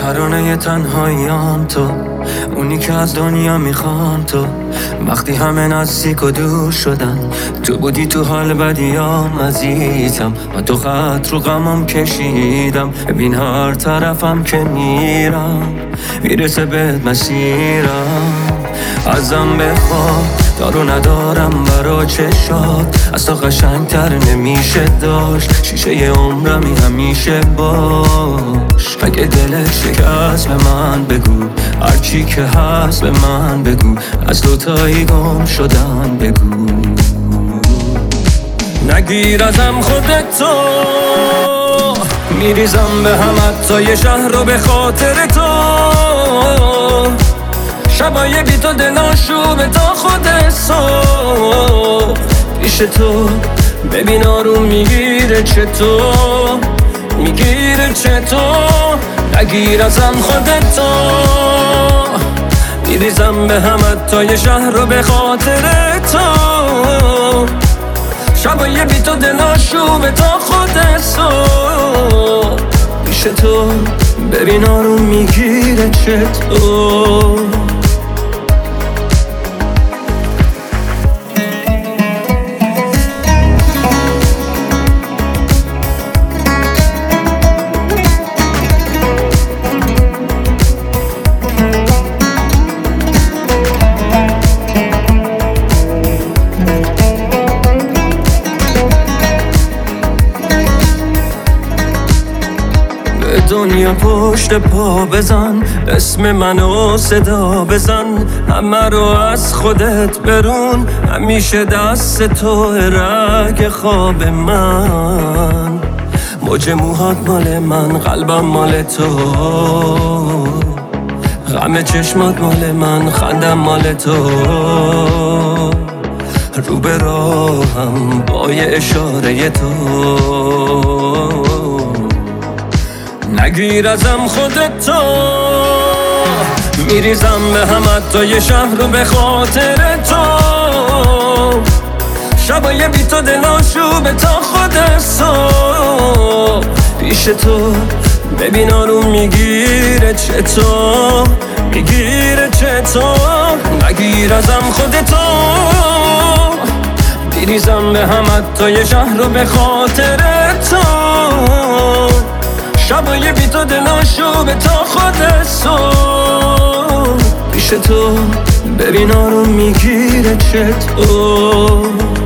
ترانه تنهاییام تو، اونی که از دنیا میخوام تو. وقتی همه نزدیک و دور شدن، تو بودی تو حال بدیام عزیزم. و تو خط رو غمم کشیدم، ببین هر طرفم که میرم میرسه بهت مسیرم. ازم بخواه دارو ندارم برا چشات، از تو قشنگتر نمیشه داشت. شیشه عمرمی همیشه باش. اگه دلت شکست به من بگو، هرچی که هست به من بگو، از دوتایی گم شدن بگو. نگیر ازم خودتو، میریزم به هم حتی یه شهر رو به خاطر تو. شبای بی تو دلاشوبه تا خود صبح پیش تو. ببین آروم میگیره چطور، میگیره چطور. نگیر ازم خودتو، میریزم به هم حتی یه شهر رو به خاطر تو. شبای بی تو دلاشوبه تا خود صبح پیش تو. ببین آروم میگیره چطور. دنیا پشت پا بزن، اسم منو صدا بزن. همه رو از خودت برون، همیشه دست تو رگ خواب من. موج موهات مال من، قلبم مال تو. غم چشمات مال من، خندم مال تو. رو به راهم با یه اشاره تو. نگیر ازم خودتو، میریزم به هم حتی یه شهر رو به خاطر تو. شبای بی تو دلاشوبه تا خود صبح پیش تو. ببین آروم میگیره چطور، میگیره چطور. نگیر ازم خودتو، میریزم به هم حتی یه شهر رو به خاطر تو. شبای بی تو دلاشوبه تا خود صبح پیش تو. ببین آروم میگیره چطور.